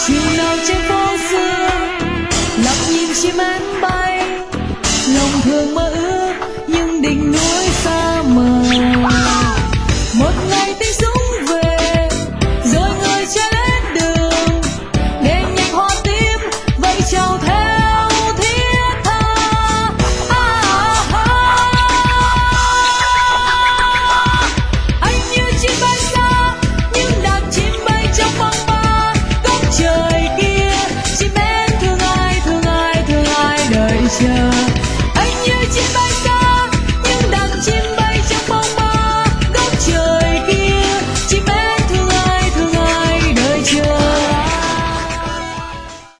chiều nào trên phố xưa lặng nhìn chim én bay, lòng thường mơ ước nhưng đỉnh núi xa mờ. Một ngày tiếng súng về rồi người chạy lên đường, đêm nhạc hoa tím vẫy chào theo thiết tha. Anh như chim bay xa những đàn chim bay trong phong ba góc trời kia, chim én thương ai thương ai thương ai đợi chờ. Anh như chim bay